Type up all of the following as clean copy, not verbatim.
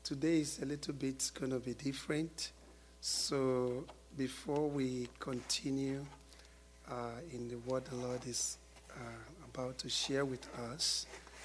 Today is a little bit going to be different. So before we continue in the word the Lord is about to share with us,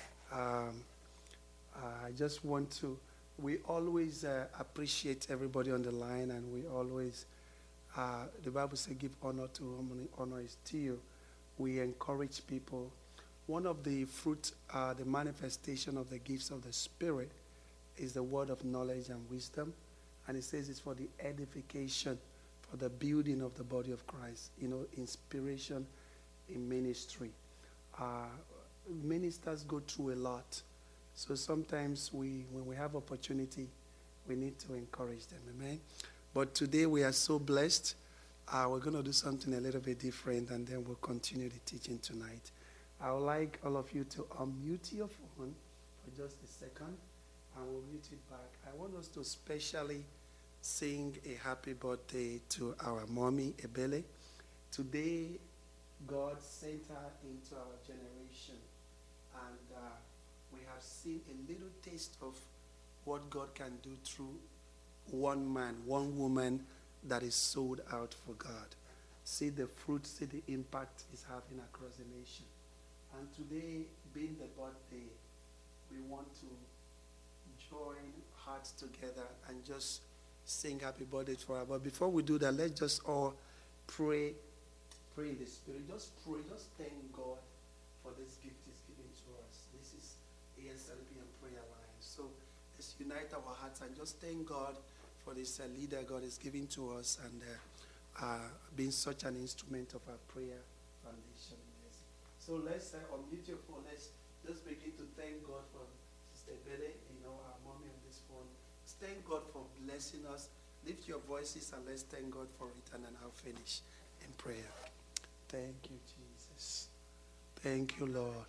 I just want to, we always appreciate everybody on the line, and we always, the Bible says give honor to whom honor is due. We encourage people. One of the fruit, the manifestation of the gifts of the Spirit is the word of knowledge and wisdom. And it says it's for the edification, for the building of the body of Christ. You know, inspiration in ministry. Ministers go through a lot. So sometimes when we have opportunity, we need to encourage them. Amen. But today we are so blessed. We're going to do something a little bit different, and then we'll continue the teaching tonight. I would like all of you to unmute your phone for just a second, and we'll mute it back. I want us to specially sing a happy birthday to our mommy, Ebele. Today, God sent her into our generation, and we have seen a little taste of what God can do through one man, one woman that is sold out for God. See the fruit, see the impact it's having across the nation. And today, being the birthday, we want to join hearts together and just sing happy birthday for her. But before we do that, let's just all pray in the Spirit. Just pray, just thank God for this gift He's given to us. This is ASLP and Prayer Line. So let's unite our hearts and just thank God for this leader God is giving to us, and being such an instrument of our prayer foundation. Yes. So let's unmute your phone. Let's just begin to thank God for Sister Bele, our mommy on this phone. Let's thank God for blessing us. Lift your voices and let's thank God for it, and then I'll finish in prayer. Thank you, Jesus. Thank you, Lord.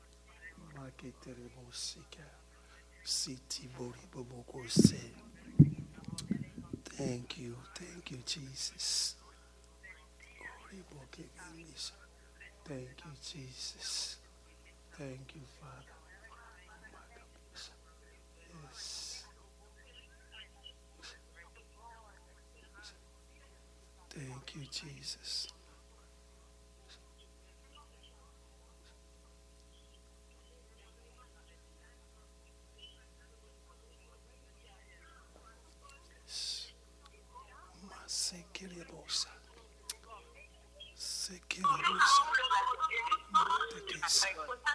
Thank you, Jesus. Thank you, Jesus. Thank you, Father. Yes. Thank you, Jesus. Sekiribosa. Matekesa.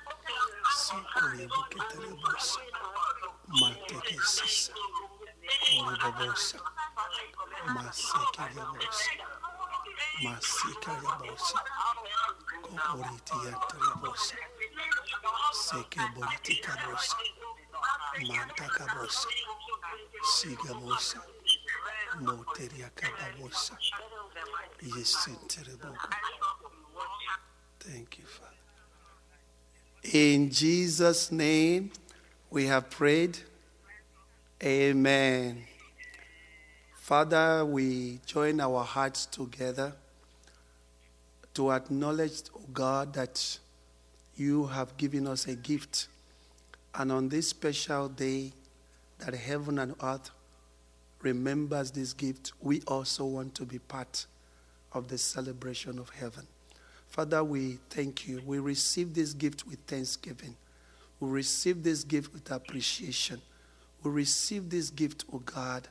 Sikoribuketelebosa. Matekesisa. Oribobosa. Masekiribosa. Masikaribosa. Koboritiyantelebosa. Sekeboriticabosa. Mantakabosa. Sigabosa. Moteria Kababosa. Thank you, Father. In Jesus' name we have prayed. Amen. Father, we join our hearts together to acknowledge, oh God, that you have given us a gift. And on this special day that heaven and earth remembers this gift, we also want to be part of the celebration of heaven. Father, we thank you. We receive this gift with thanksgiving. We receive this gift with appreciation. We receive this gift, oh God,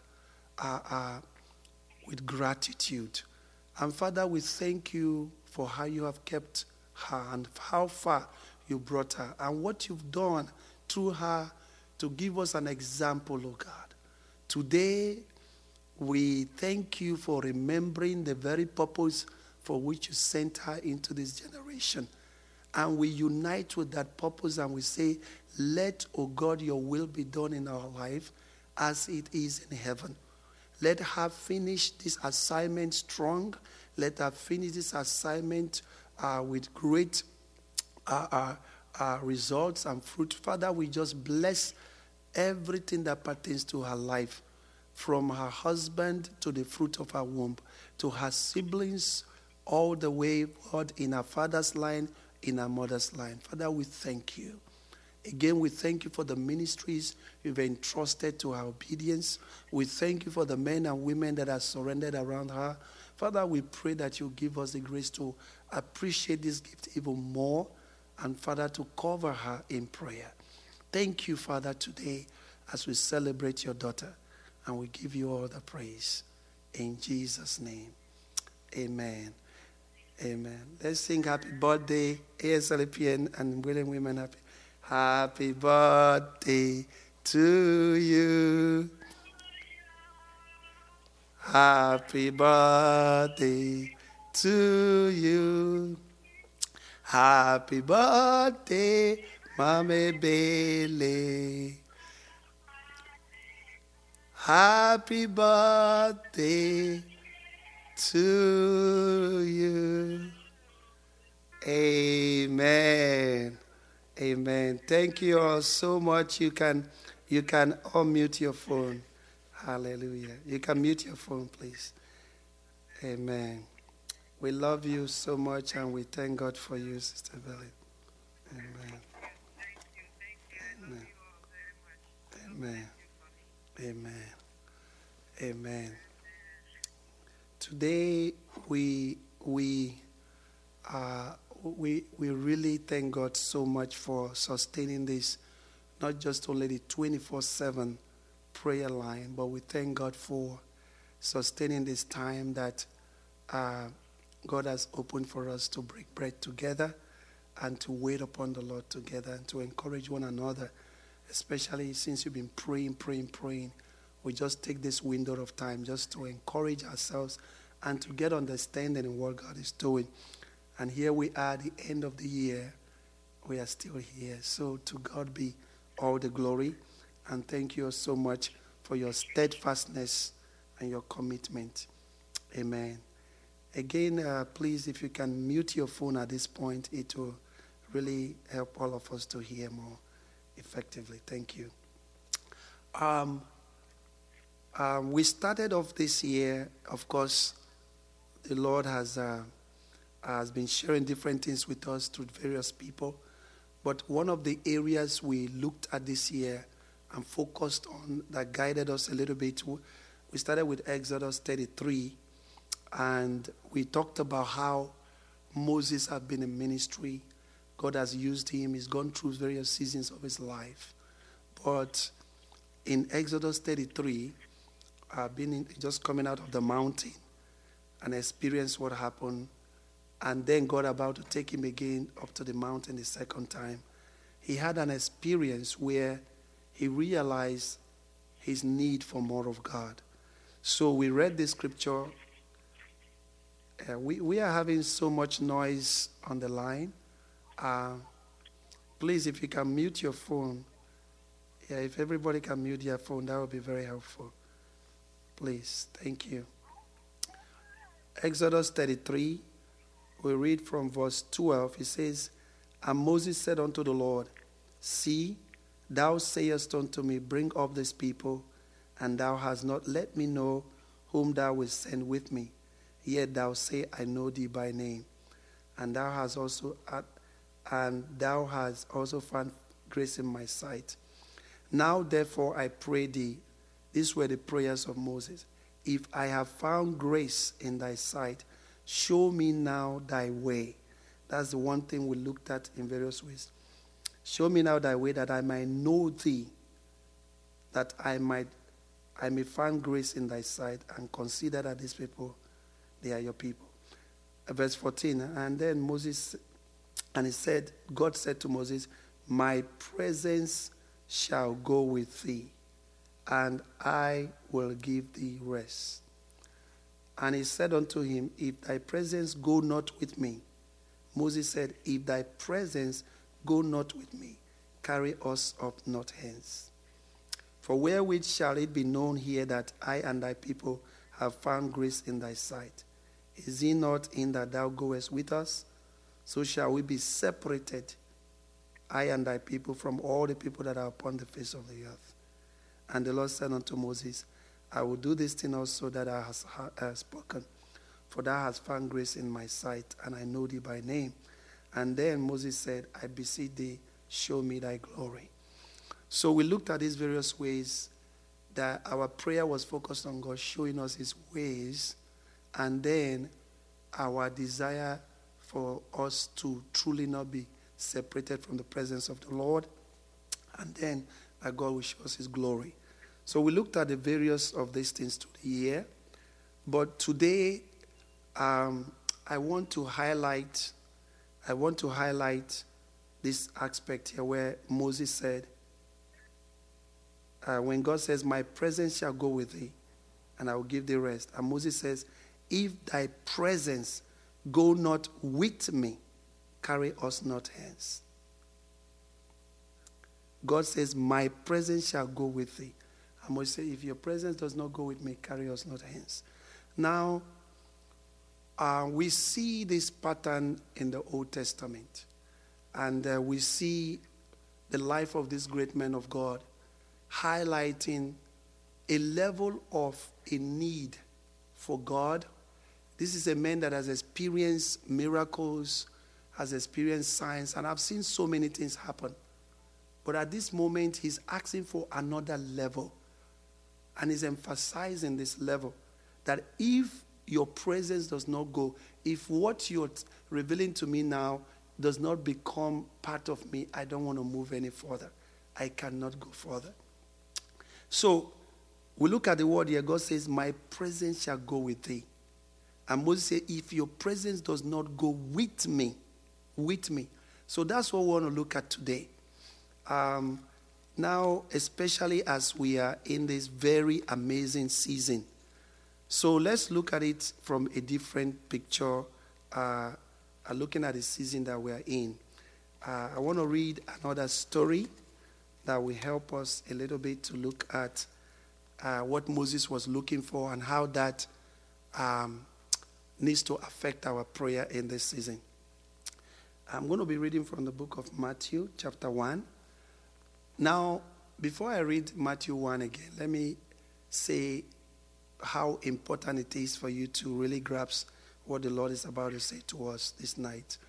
with gratitude. And Father, we thank you for how you have kept her and how far you brought her and what you've done through her to give us an example, oh God. Today, we thank you for remembering the very purpose for which you sent her into this generation. And we unite with that purpose and we say, let, O God, your will be done in our life as it is in heaven. Let her finish this assignment strong. Let her finish this assignment with great results and fruit. Father, we just bless everything that pertains to her life, from her husband to the fruit of her womb, to her siblings, all the way, God, in her father's line, in her mother's line. Father, we thank you. Again, we thank you for the ministries you've entrusted to our obedience. We thank you for the men and women that are surrendered around her. Father, we pray that you give us the grace to appreciate this gift even more, and Father, to cover her in prayer. Thank you, Father, today as we celebrate your daughter, and we give you all the praise. In Jesus' name, amen. Amen. Let's sing happy birthday, ASLPN and William Women Happy. Happy birthday to you. Happy birthday to you. Happy birthday, Mama Bailey. Happy birthday to you. Amen. Amen. Thank you all so much. You can unmute your phone. Hallelujah. You can mute your phone, please. Amen. We love you so much, and we thank God for you, Sister Belly. Amen. Amen. Amen. Amen. Amen. Today we really thank God so much for sustaining this, not just only the 24/7 prayer line, but we thank God for sustaining this time that God has opened for us to break bread together and to wait upon the Lord together and to encourage one another, especially since you've been praying. We just take this window of time just to encourage ourselves and to get understanding in what God is doing. And here we are at the end of the year. We are still here. So to God be all the glory. And thank you so much for your steadfastness and your commitment. Amen. Again, please, if you can mute your phone at this point, it will really help all of us to hear more effectively. Thank you. We started off this year, of course, the Lord has been sharing different things with us through various people. But one of the areas we looked at this year and focused on that guided us a little bit, we started with Exodus 33. And we talked about how Moses had been in ministry. God has used him. He's gone through various seasons of his life. But in Exodus 33, just coming out of the mountain and experienced what happened, and then God about to take him again up to the mountain the second time, he had an experience where he realized his need for more of God. So we read this scripture. We are having so much noise on the line. Please, if you can mute your phone. Yeah, if everybody can mute their phone, that would be very helpful. Please, thank you. Exodus 33, we read from verse 12. It says, And Moses said unto the Lord, See, thou sayest unto me, Bring up this people, and thou hast not let me know whom thou wilt send with me. Yet thou say, I know thee by name, and thou hast also found grace in my sight. Now therefore I pray thee, these were the prayers of Moses, if I have found grace in thy sight, show me now thy way. That's the one thing we looked at in various ways. Show me now thy way, that I might know thee, that I may find grace in thy sight, and consider that these people, they are your people. Verse 14, and then God said to Moses, My presence shall go with thee, and I will give thee rest. And he said unto him, If thy presence go not with me, Moses said, If thy presence go not with me, carry us up not hence. For wherewith shall it be known here that I and thy people have found grace in thy sight? Is it not in that thou goest with us? So shall we be separated, I and thy people, from all the people that are upon the face of the earth. And the Lord said unto Moses, I will do this thing also that I have spoken, for thou hast found grace in my sight, and I know thee by name. And then Moses said, I beseech thee, show me thy glory. So we looked at these various ways that our prayer was focused on God showing us his ways, and then our desire for us to truly not be separated from the presence of the Lord, and then that God will show us his glory. So we looked at the various of these things today, but today I want to highlight this aspect here where Moses said, when God says, my presence shall go with thee, and I will give thee rest. And Moses says, if thy presence go not with me, carry us not hence. God says, my presence shall go with thee. And Moses said, if your presence does not go with me, carry us not hence. Now, we see this pattern in the Old Testament. And we see the life of this great man of God highlighting a level of a need for God. This is a man that has experienced miracles, has experienced signs, and I've seen so many things happen. But at this moment, he's asking for another level. And he's emphasizing this level, that if your presence does not go, if what you're revealing to me now does not become part of me, I don't want to move any further. I cannot go further. So we look at the word here. God says, my presence shall go with thee. And Moses said, if your presence does not go with me. So that's what we want to look at today. Now, especially as we are in this very amazing season. So let's look at it from a different picture, looking at the season that we are in. I want to read another story that will help us a little bit to look at what Moses was looking for and how that needs to affect our prayer in this season. I'm going to be reading from the book of Matthew, chapter 1. Now, before I read Matthew 1 again, let me say how important it is for you to really grasp what the Lord is about to say to us this night.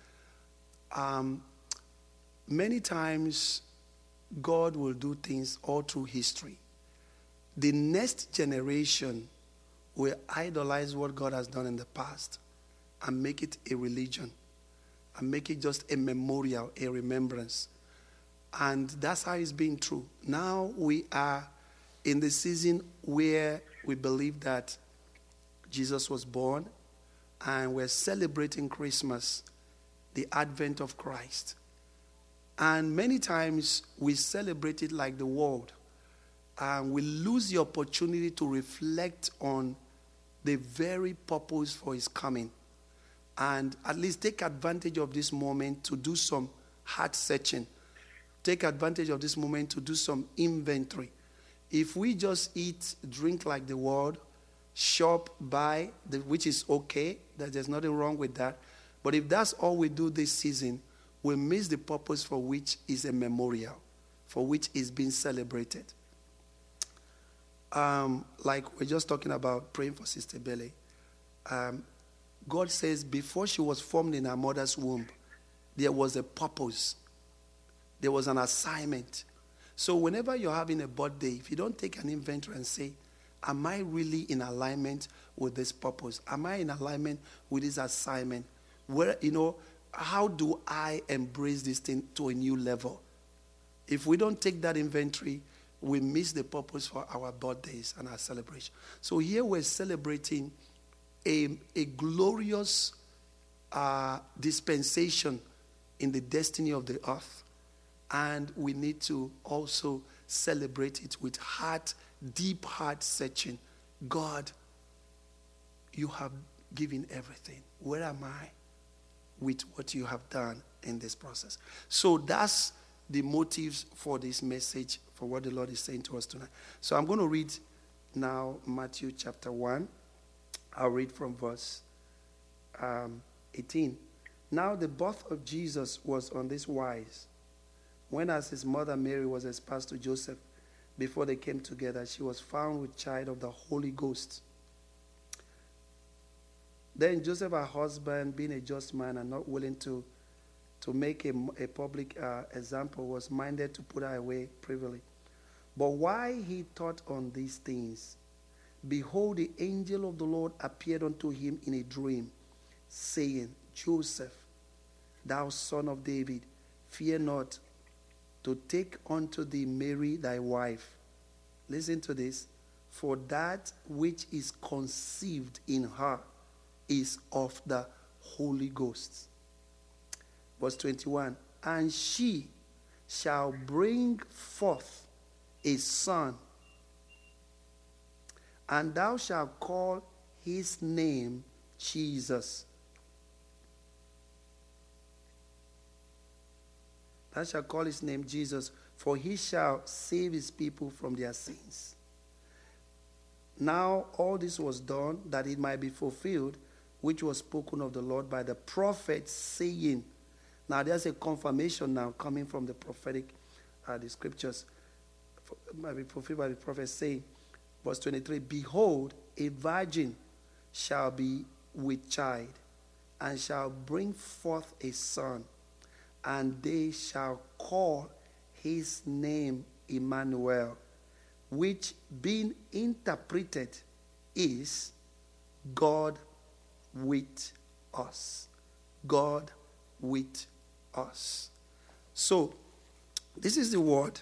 Many times, God will do things all through history. The next generation will idolize what God has done in the past and make it a religion and make it just a memorial, a remembrance. And that's how it's been true. Now we are in the season where we believe that Jesus was born, and we're celebrating Christmas, the advent of Christ. And many times we celebrate it like the world, and we lose the opportunity to reflect on the very purpose for his coming, and at least take advantage of this moment to do some heart searching. Take advantage of this moment to do some inventory. If we just eat, drink like the world, shop, buy, which is okay, there's nothing wrong with that. But if that's all we do this season, we miss the purpose for which is a memorial, for which is being celebrated. Like we're just talking about praying for Sister Billy. God says before she was formed in her mother's womb, there was a purpose. There was an assignment. So whenever you're having a birthday, if you don't take an inventory and say, am I really in alignment with this purpose? Am I in alignment with this assignment? Where, how do I embrace this thing to a new level? If we don't take that inventory, we miss the purpose for our birthdays and our celebration. So here we're celebrating a glorious dispensation in the destiny of the earth. And we need to also celebrate it with deep heart searching. God, you have given everything. Where am I with what you have done in this process? So that's the motives for this message, for what the Lord is saying to us tonight. So I'm going to read now Matthew chapter 1. I'll read from verse 18. Now the birth of Jesus was on this wise. When as his mother Mary was espoused to Joseph, before they came together, she was found with child of the Holy Ghost. Then Joseph, her husband, being a just man and not willing to to make a public example, was minded to put her away privily. But while he thought on these things, behold, the angel of the Lord appeared unto him in a dream, saying, Joseph, thou son of David, fear not to take unto thee Mary thy wife. Listen to this. For that which is conceived in her is of the Holy Ghost. Verse 21, and she shall bring forth a son, and thou shalt call his name Jesus. Thou shalt call his name Jesus, for he shall save his people from their sins. Now all this was done that it might be fulfilled, which was spoken of the Lord by the prophet, saying. Now there's a confirmation now coming from the prophetic, the scriptures. It might be fulfilled by the prophet, saying, verse 23, behold, a virgin shall be with child, and shall bring forth a son, and they shall call his name Emmanuel, which being interpreted is God with us. God with us. So, this is the word.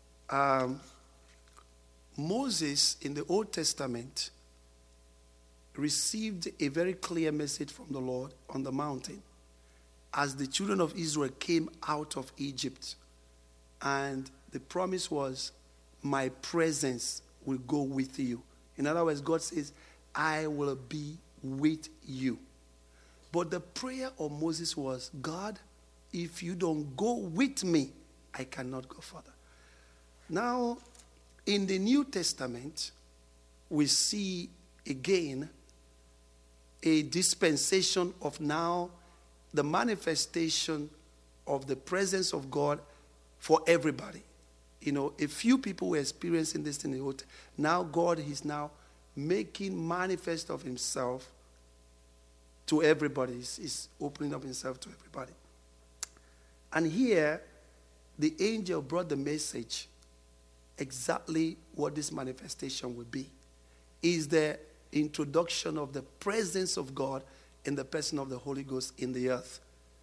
Moses in the Old Testament received a very clear message from the Lord on the mountain as the children of Israel came out of Egypt. And the promise was, my presence will go with you. In other words, God says, I will be with you. But the prayer of Moses was, God, if you don't go with me, I cannot go further. Now, in the New Testament, we see again a dispensation of now the manifestation of the presence of God for everybody. You know, a few people were experiencing this in the old. Now God is now making manifest of himself to everybody. He's opening up himself to everybody. And here, the angel brought the message, exactly what this manifestation will be. Is the introduction of the presence of God in the person of the Holy Ghost in the earth.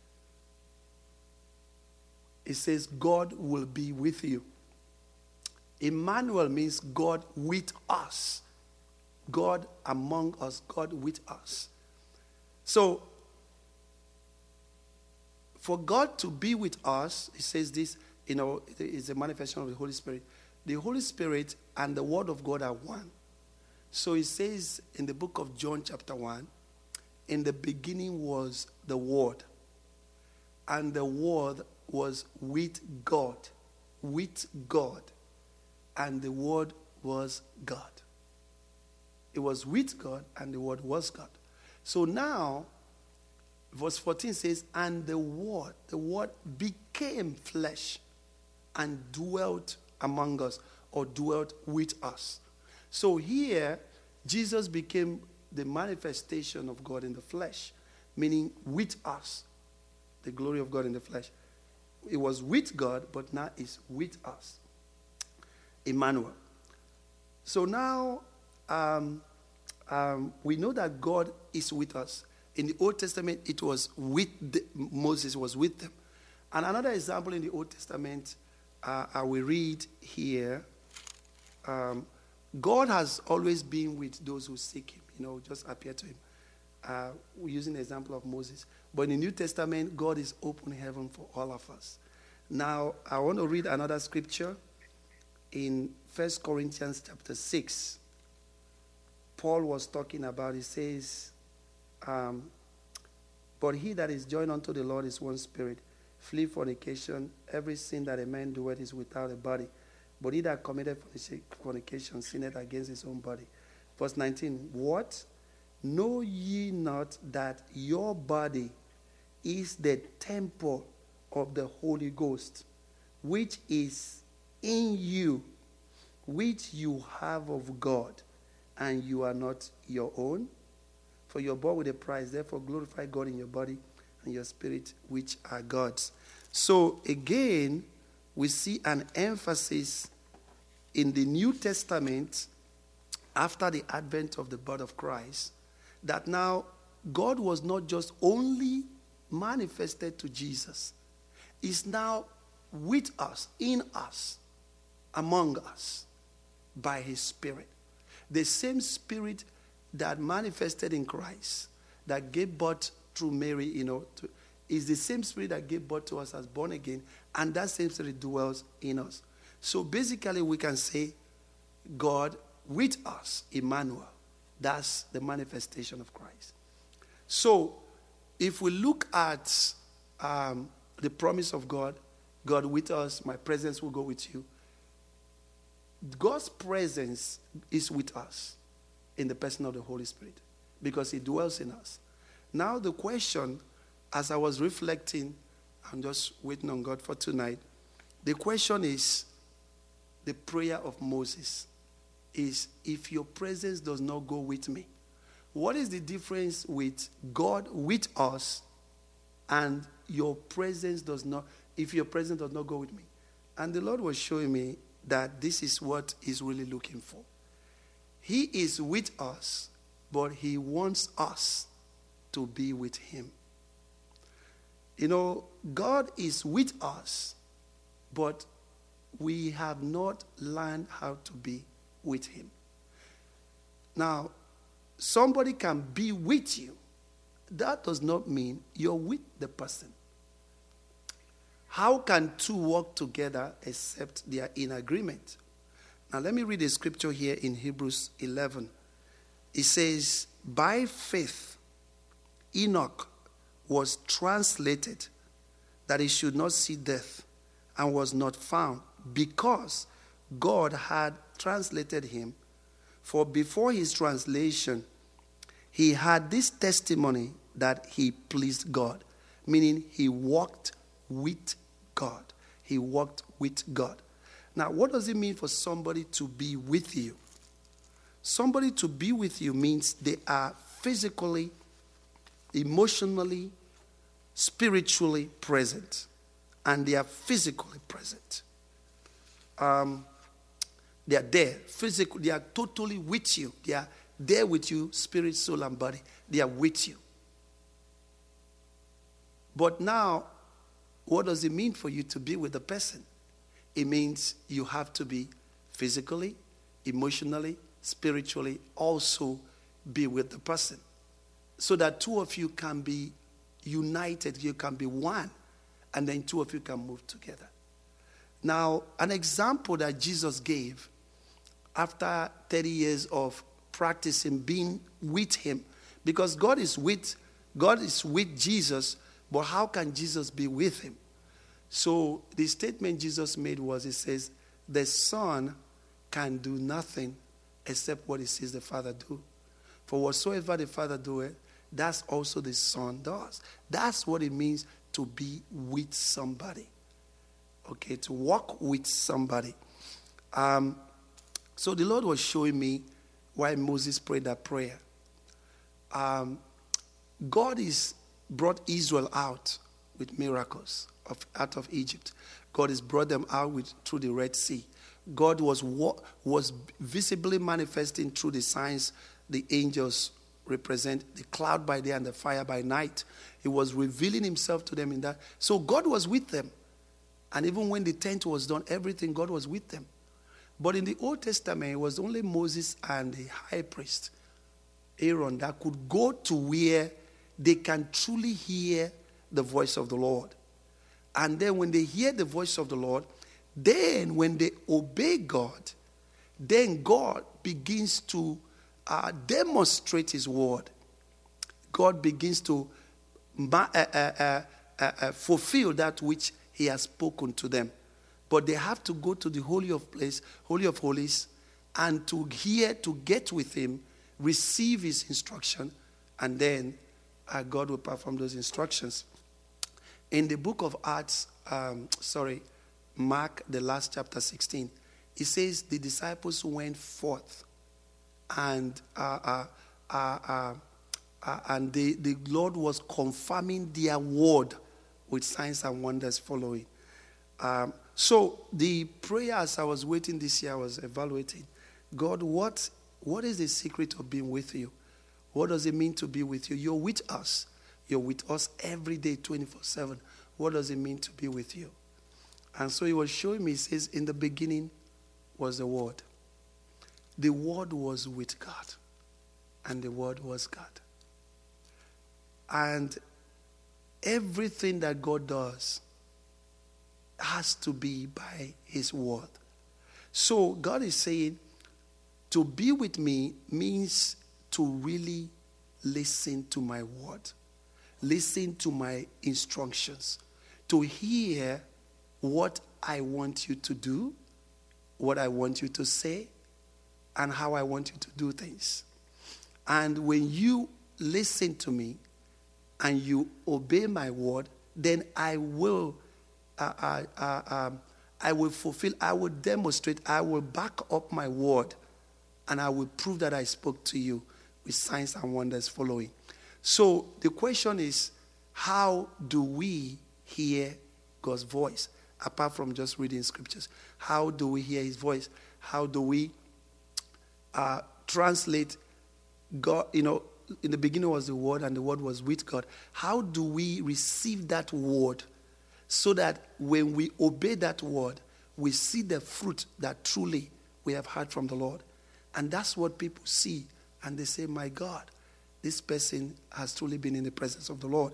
It says, God will be with you. Emmanuel means God with us. God among us, God with us. So, for God to be with us, it says this, is a manifestation of the Holy Spirit. The Holy Spirit and the Word of God are one. So it says in the book of John chapter 1, in the beginning was the Word, and the Word was with God, and the Word was God. It was with God, and the Word was God. So now, verse 14 says, and the Word became flesh and dwelt among us, or dwelt with us. So here, Jesus became the manifestation of God in the flesh, meaning with us, the glory of God in the flesh. It was with God, but now it's with us. Emmanuel. So now, we know that God is with us. In the Old Testament, it was Moses was with them. And another example in the Old Testament, I will read here. God has always been with those who seek him, just appear to him. We're using the example of Moses. But in the New Testament, God is open heaven for all of us. Now, I want to read another scripture in 1 Corinthians chapter 6. Paul was talking about, he says, but he that is joined unto the Lord is one spirit. Flee fornication. Every sin that a man doeth is without a body. But he that committed fornication sinneth against his own body. Verse 19, what? Know ye not that your body is the temple of the Holy Ghost, which is in you, which you have of God, and you are not your own? For you are bought with a price. Therefore glorify God in your body and your spirit, which are God's. So again, we see an emphasis in the New Testament after the advent of the birth of Christ, that now God was not just only manifested to Jesus, is now with us, in us, among us, by his Spirit. The same Spirit that manifested in Christ, that gave birth through Mary, is the same Spirit that gave birth to us as born again, and that same Spirit dwells in us. So basically we can say God with us, Emmanuel. That's the manifestation of Christ. So if we look at the promise of God, God with us, my presence will go with you. God's presence is with us in the person of the Holy Spirit because he dwells in us. Now the question, as I was reflecting, I'm just waiting on God for tonight, the question is, the prayer of Moses is, if your presence does not go with me, what is the difference with God with us and your presence does not, if your presence does not go with me? And the Lord was showing me that this is what he's really looking for. He is with us, but he wants us to be with him. God is with us, but we have not learned how to be with him. Now, somebody can be with you. That does not mean you're with the person. How can two walk together except they are in agreement? Now, let me read a scripture here in Hebrews 11. It says, by faith, Enoch was translated that he should not see death and was not found because God had translated him. For before his translation, he had this testimony that he pleased God, meaning he walked with God. He walked with God. Now, what does it mean for somebody to be with you? Somebody to be with you means they are physically, emotionally, spiritually present. And they are physically present. They are there, physically, they are totally with you. They are there with you, spirit, soul, and body. They are with you. But now, what does it mean for you to be with the person? It means you have to be physically, emotionally, spiritually, also be with the person. So that two of you can be united, you can be one, and then two of you can move together. Now, an example that Jesus gave after 30 years of practicing being with him, because God is with Jesus, but how can Jesus be with him? So the statement Jesus made was, he says, the Son can do nothing except what he sees the Father do. For whatsoever the Father doeth, that's also the Son does. That's what it means to be with somebody. Okay, to walk with somebody. So the Lord was showing me why Moses prayed that prayer. God brought Israel out with miracles out of Egypt. God has brought them out through the Red Sea. God was visibly manifesting through the signs the angels represent, the cloud by day and the fire by night. He was revealing himself to them in that. So God was with them. And even when the tent was done, everything, God was with them. But in the Old Testament, it was only Moses and the high priest, Aaron, that could go to where they can truly hear the voice of the Lord. And then when they hear the voice of the Lord, then when they obey God, then God begins to demonstrate his word. God begins to fulfill that which he has spoken to them. But they have to go to the Holy of Holies, and to hear, to get with him, receive his instruction, and then God will perform those instructions. In the book of Acts, Mark, the last chapter 16, it says the disciples went forth and and the Lord was confirming their word with signs and wonders following. So the prayer as I was waiting this year, I was evaluating, God, what is the secret of being with you? What does it mean to be with you? You're with us. You're with us every day, 24/7. What does it mean to be with you? And so he was showing me, he says, in the beginning was the Word. The Word was with God. And the Word was God. And everything that God does has to be by his word. So God is saying, to be with me means to really listen to my word. Listen to my instructions. To hear what I want you to do, what I want you to say, and how I want you to do things. And when you listen to me and you obey my word, then I will fulfill, I will demonstrate, I will back up my word, and I will prove that I spoke to you with signs and wonders following. So the question is, how do we hear God's voice? Apart from just reading scriptures, how do we hear his voice? How do we translate God? You know, in the beginning was the Word, and the Word was with God. How do we receive that word so that when we obey that word, we see the fruit that truly we have heard from the Lord? And that's what people see, and they say, my God, this person has truly been in the presence of the Lord.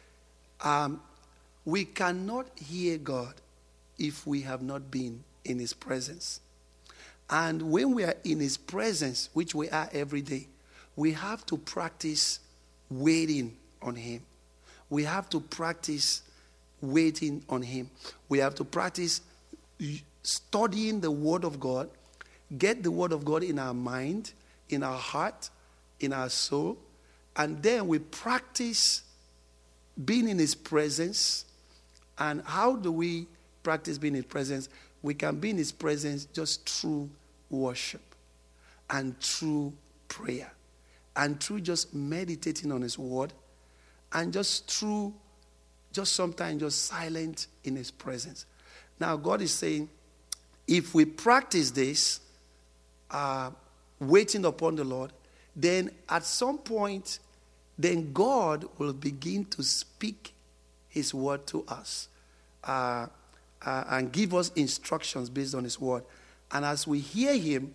We cannot hear God if we have not been in his presence. And when we are in his presence, which we are every day, we have to practice waiting on him. We have to practice waiting on him. We have to practice studying the word of God, get the word of God in our mind, in our heart, in our soul, and then we practice being in his presence. And how do we practice being in his presence? We can be in his presence just through worship and through prayer and through just meditating on his word and just through just sometimes just silent in his presence. Now God is saying, if we practice this, waiting upon the Lord, then at some point, then God will begin to speak his word to us and give us instructions based on his word. And as we hear him,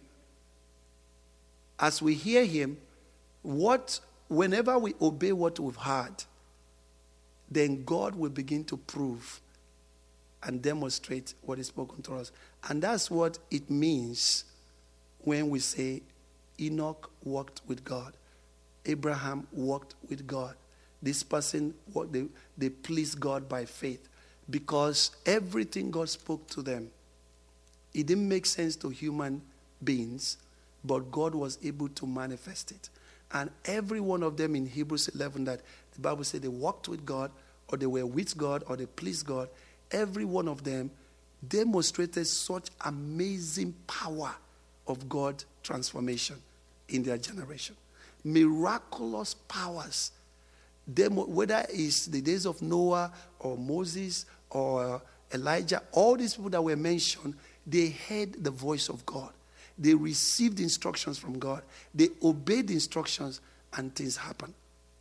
whenever we obey what we've heard, then God will begin to prove and demonstrate what is spoken to us. And that's what it means when we say Enoch walked with God. Abraham walked with God. This person, they pleased God by faith. Because everything God spoke to them, it didn't make sense to human beings, but God was able to manifest it. And every one of them in Hebrews 11, that the Bible said they walked with God, or they were with God, or they pleased God, every one of them demonstrated such amazing power of God transformation in their generation. Miraculous powers. Whether it's the days of Noah or Moses or Elijah, all these people that were mentioned, they heard the voice of God. They received instructions from God. They obeyed the instructions, and things happened.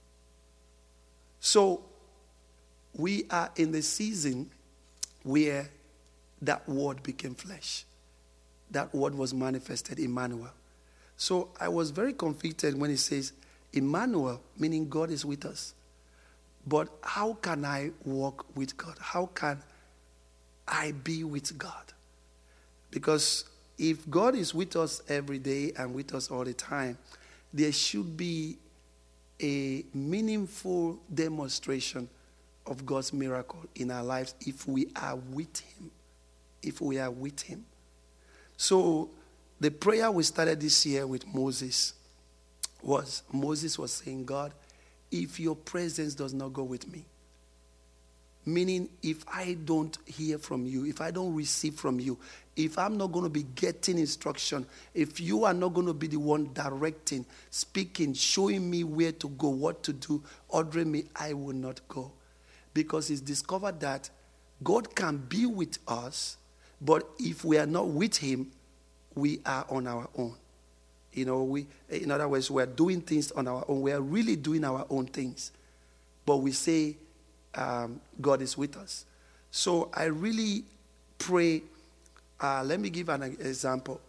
So we are in the season where that word became flesh. That word was manifested, Emmanuel. So I was very convicted when it says Emmanuel, meaning God is with us. But how can I walk with God? How can I be with God? Because if God is with us every day and with us all the time, there should be a meaningful demonstration of God's miracle in our lives if we are with him. If we are with him. So the prayer we started this year with Moses was saying, God, if your presence does not go with me, meaning if I don't hear from you, if I don't receive from you, if I'm not going to be getting instruction, if you are not going to be the one directing, speaking, showing me where to go, what to do, ordering me, I will not go. Because it's discovered that God can be with us, but if we are not with him, we are on our own. In other words, we are doing things on our own. We are really doing our own things. But we say God is with us. So I really pray. Let me give an example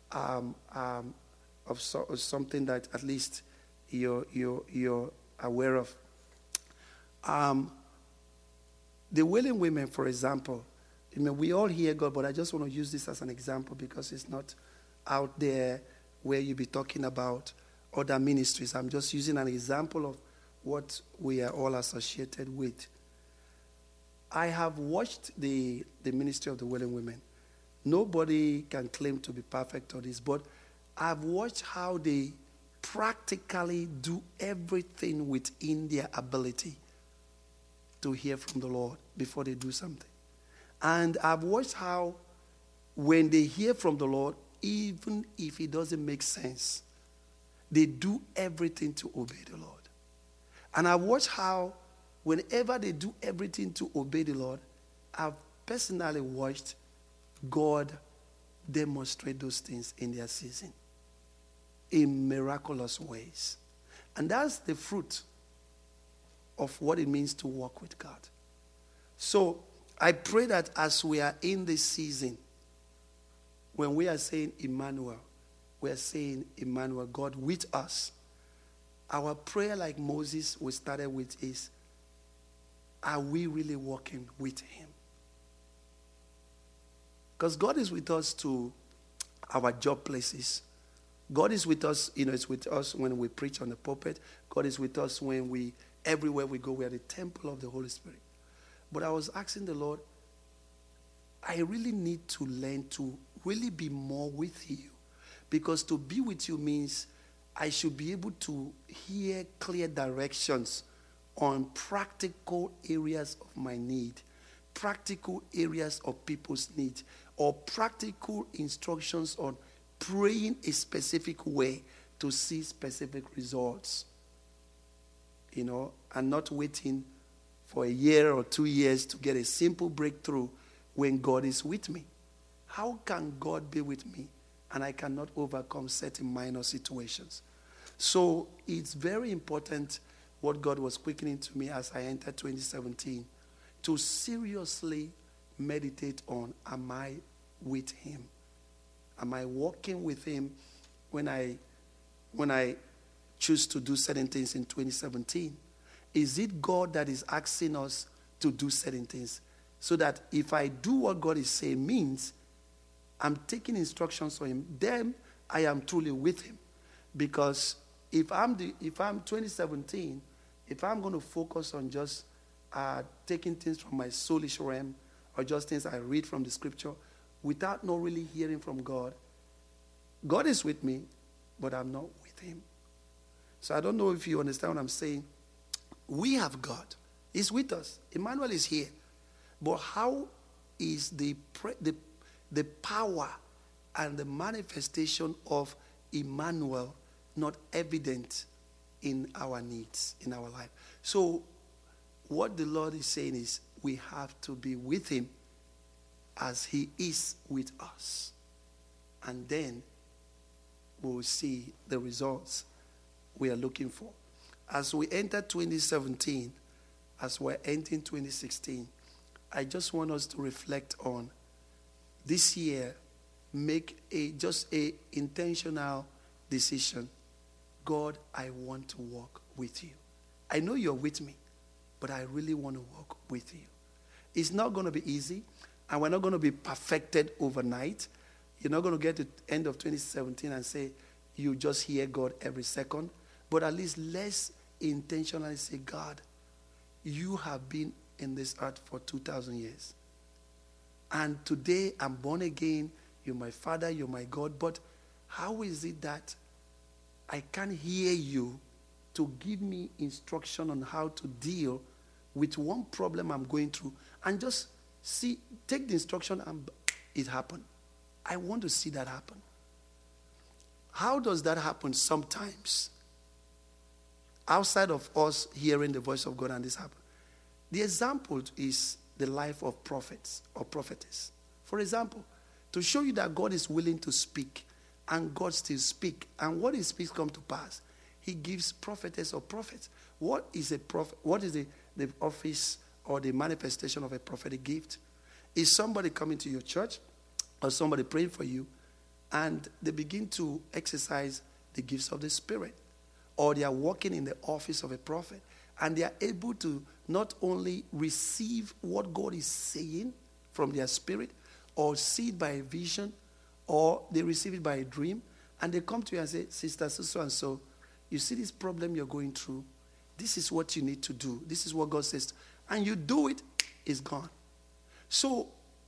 of something that at least you're aware of. The Wailing Women, for example, we all hear God, but I just want to use this as an example because it's not out there where you be talking about other ministries. I'm just using an example of what we are all associated with. I have watched the ministry of the Wailing Women. Nobody can claim to be perfect on this, but I've watched how they practically do everything within their ability to hear from the Lord before they do something. And I've watched how when they hear from the Lord, even if it doesn't make sense, they do everything to obey the Lord. And I've watched how whenever they do everything to obey the Lord, I've personally watched God demonstrate those things in their season in miraculous ways. And that's the fruit of what it means to walk with God. So I pray that as we are in this season, when we are saying Emmanuel, we are saying Emmanuel, God with us. Our prayer, like Moses we started with, is, are we really walking with him? Because God is with us to our job places. God is with us, it's with us when we preach on the pulpit. God is with us when everywhere we go, we are the temple of the Holy Spirit. But I was asking the Lord, I really need to learn to really be more with you. Because to be with you means I should be able to hear clear directions on practical areas of my need, practical areas of people's need, or practical instructions on praying a specific way to see specific results. And not waiting for a year or 2 years to get a simple breakthrough when God is with me. How can God be with me and I cannot overcome certain minor situations? So it's very important what God was quickening to me as I entered 2017 to seriously meditate on, am I with him? Am I walking with him when I choose to do certain things in 2017? Is it God that is asking us to do certain things? So that if I do what God is saying means I'm taking instructions from him, then I am truly with him. Because if I'm 2017, if I'm going to focus on just taking things from my soulish realm or just things I read from the scripture without not really hearing from God, God is with me, but I'm not with him. So I don't know if you understand what I'm saying. We have God. He's with us. Emmanuel is here. But how is the power and the manifestation of Emmanuel not evident in our needs, in our life? So what the Lord is saying is we have to be with him as he is with us. And then we will see the results we are looking for. As we enter 2017, as we're entering 2016, I just want us to reflect on this year, make just a intentional decision. God, I want to walk with you. I know you're with me, but I really want to walk with you. It's not going to be easy, and we're not going to be perfected overnight. You're not going to get to the end of 2017 and say you just hear God every second, but at least let's intentionally say, God, you have been in this earth for 2,000 years. And today I'm born again. You're my Father, you're my God. But how is it that I can't hear you to give me instruction on how to deal with one problem I'm going through and just take the instruction and it happened? I want to see that happen. How does that happen sometimes? Outside of us hearing the voice of God and this happen. The example is the life of prophets or prophetess. For example, to show you that God is willing to speak and God still speaks, and what he speaks come to pass, he gives prophetess or prophets. What is a prophet? What is the office or the manifestation of a prophetic gift? Is somebody coming to your church or somebody praying for you and they begin to exercise the gifts of the Spirit, or they are working in the office of a prophet and they are able to not only receive what God is saying from their spirit, or see it by a vision, or they receive it by a dream, and they come to you and say, Sister so and so, you see this problem you're going through, this is what you need to do, this is what God says, and you do it, it's gone. So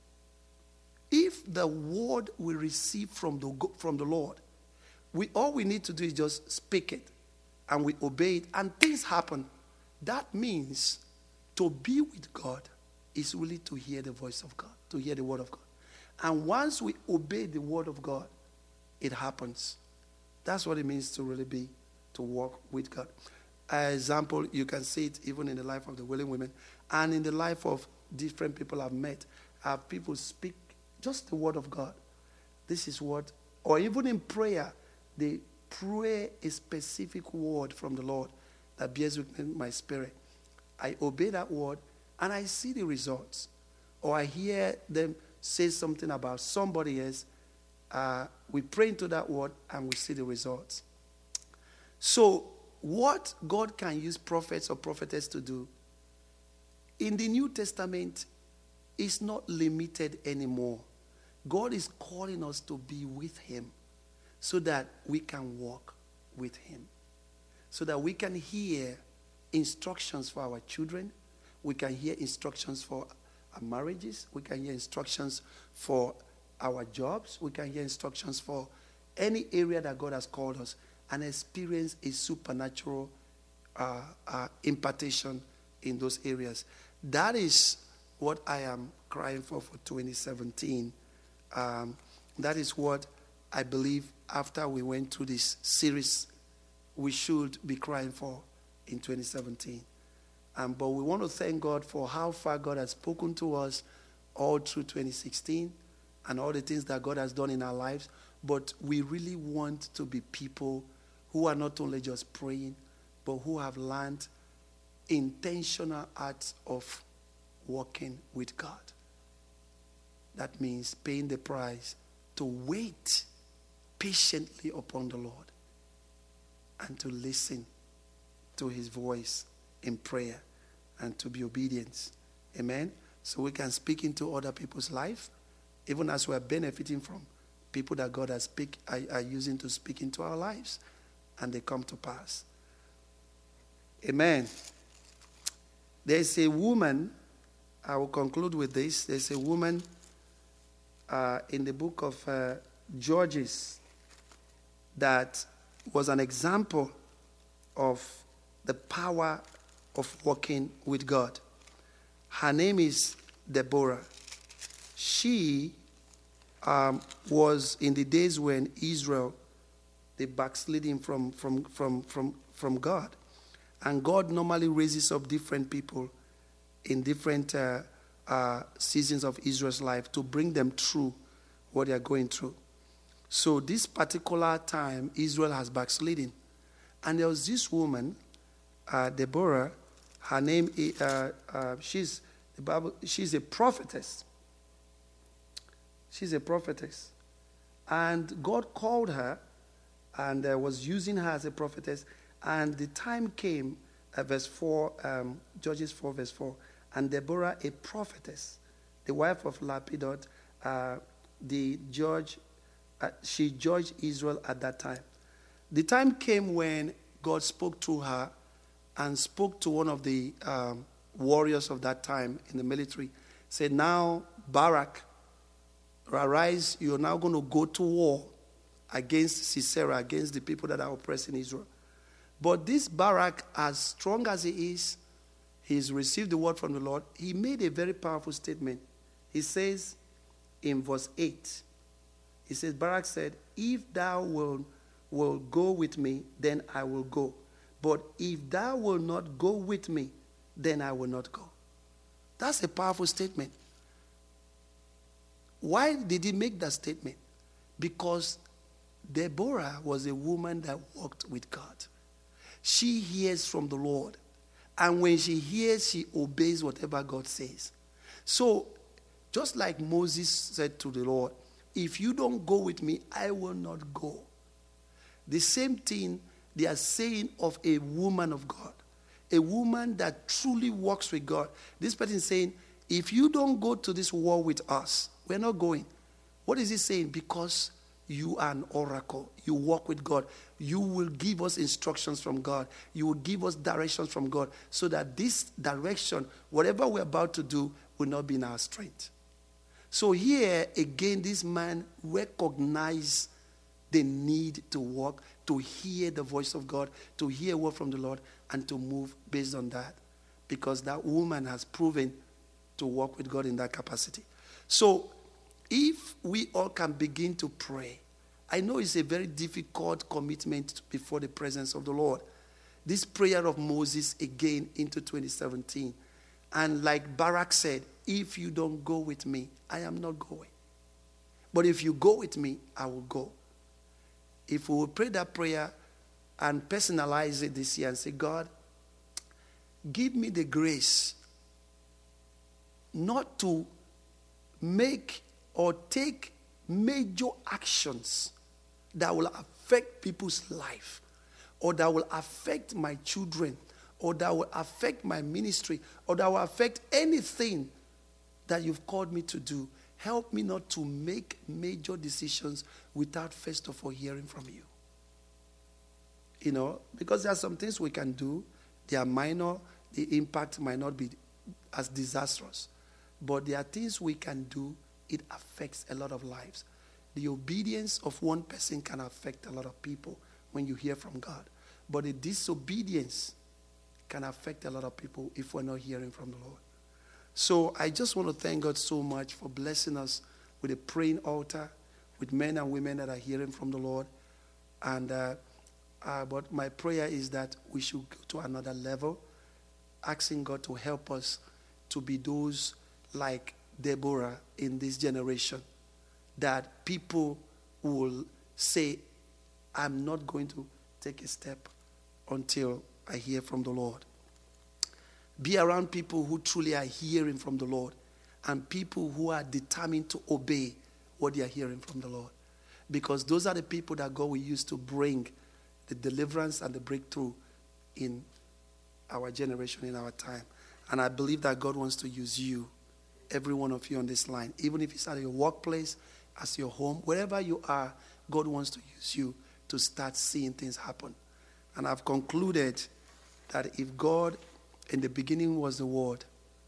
if the word we receive from the Lord, all we need to do is just speak it, and we obey it, and things happen. That means to be with God is really to hear the voice of God, to hear the word of God. And once we obey the word of God, it happens. That's what it means to really be, to walk with God. As example, you can see it even in the life of the willing women and in the life of different people I've met. People speak just the word of God. This is what, or even in prayer, they pray a specific word from the Lord that bears within my spirit. I obey that word and I see the results. Or I hear them say something about somebody else. We pray into that word and we see the results. So what God can use prophets or prophetess to do in the New Testament is not limited anymore. God is calling us to be with him so that we can walk with him. So that we can hear instructions for our children. We can hear instructions for our marriages. We can hear instructions for our jobs. We can hear instructions for any area that God has called us and experience a supernatural impartation in those areas. That is what I am crying for 2017. That is what I believe after we went through this series we should be crying for in 2017. But we want to thank God for how far God has spoken to us all through 2016 and all the things that God has done in our lives. But we really want to be people who are not only just praying, but who have learned intentional acts of walking with God. That means paying the price to wait patiently upon the Lord and to listen to his voice in prayer and to be obedient. Amen? So we can speak into other people's life, even as we are benefiting from people that God has are using to speak into our lives, and they come to pass. Amen. There's a woman, I will conclude with this. There's a woman in the book of Judges that was an example of the power of walking with God. Her name is Deborah. She was in the days when Israel, they backsliding from God. And God normally raises up different people in different seasons of Israel's life to bring them through what they are going through. So this particular time, Israel has backsliding. And there was this woman, Deborah. Her name is, she's a prophetess. She's a prophetess. And God called her and was using her as a prophetess. And the time came, verse 4, Judges 4, verse 4. And Deborah, a prophetess, the wife of Lapidot, the judge, she judged Israel at that time. The time came when God spoke to her and spoke to one of the warriors of that time in the military. Said, now, Barak, arise, you're now going to go to war against Sisera, against the people that are oppressing Israel. But this Barak, as strong as he is, he's received the word from the Lord. He made a very powerful statement. He says in verse 8, He says, Barak said, if thou will go with me, then I will go. But if thou will not go with me, then I will not go. That's a powerful statement. Why did he make that statement? Because Deborah was a woman that walked with God. She hears from the Lord. And when she hears, she obeys whatever God says. So, just like Moses said to the Lord, if you don't go with me, I will not go. The same thing they are saying of a woman of God. A woman that truly walks with God. This person is saying, if you don't go to this war with us, we're not going. What is he saying? Because you are an oracle. You walk with God. You will give us instructions from God. You will give us directions from God so that this direction, whatever we're about to do, will not be in our strength. So here, again, this man recognized the need to walk, to hear the voice of God, to hear a word from the Lord, and to move based on that. Because that woman has proven to walk with God in that capacity. So, if we all can begin to pray, I know it's a very difficult commitment before the presence of the Lord. This prayer of Moses again into 2017. And like Barak said, if you don't go with me, I am not going. But if you go with me, I will go. If we will pray that prayer and personalize it this year and say, God, give me the grace not to make or take major actions that will affect people's life, or that will affect my children, or that will affect my ministry, or that will affect anything that you've called me to do. Help me not to make major decisions without first of all hearing from you. You know, because there are some things we can do. They are minor. The impact might not be as disastrous. But there are things we can do. It affects a lot of lives. The obedience of one person can affect a lot of people when you hear from God. But the disobedience can affect a lot of people if we're not hearing from the Lord. So I just want to thank God so much for blessing us with a praying altar, with men and women that are hearing from the Lord. And but my prayer is that we should go to another level, asking God to help us to be those like Deborah in this generation, that people will say, I'm not going to take a step until I hear from the Lord. Be around people who truly are hearing from the Lord, and people who are determined to obey what they are hearing from the Lord. Because those are the people that God will use to bring the deliverance and the breakthrough in our generation, in our time. And I believe that God wants to use you, every one of you on this line, even if it's at your workplace, as your home, wherever you are, God wants to use you to start seeing things happen. And I've concluded that if God in the beginning was the Word,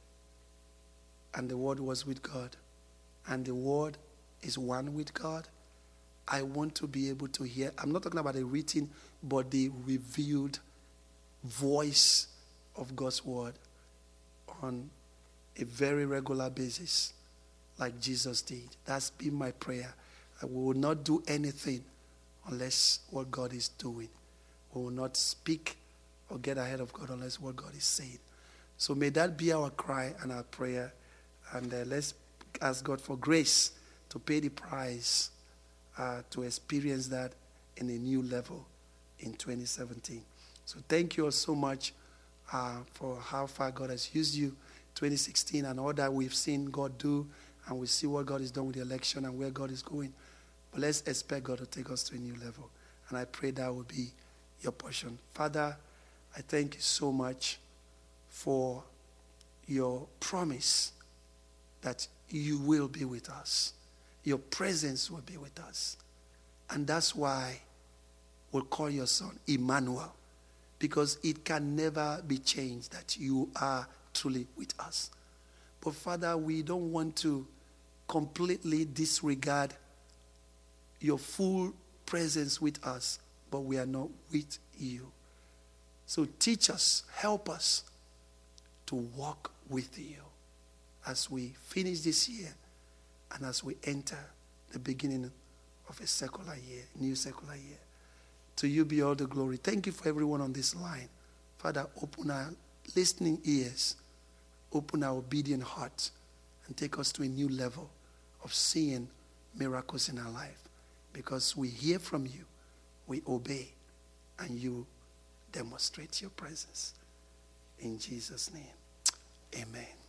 and the Word was with God, and the Word is one with God, I want to be able to hear. I'm not talking about the written, but the revealed voice of God's Word on a very regular basis, like Jesus did. That's been my prayer. That we will not do anything unless what God is doing. We will not speak or get ahead of God unless what God is saying. So may that be our cry and our prayer. And let's ask God for grace to pay the price to experience that in a new level in 2017. So thank you all so much for how far God has used you, 2016, and all that we've seen God do, and we see what God has done with the election and where God is going. But let's expect God to take us to a new level. And I pray that will be your portion. Father, I thank you so much for your promise that you will be with us. Your presence will be with us. And that's why we'll call your son Emmanuel, because it can never be changed that you are truly with us. But Father, we don't want to completely disregard your full presence with us, but we are not with you. So teach us, help us to walk with you as we finish this year and as we enter the beginning of a secular year, new secular year. To you be all the glory. Thank you for everyone on this line. Father, open our listening ears, open our obedient hearts, and take us to a new level of seeing miracles in our life. Because we hear from you, we obey, and you demonstrate your presence. In Jesus' name, amen.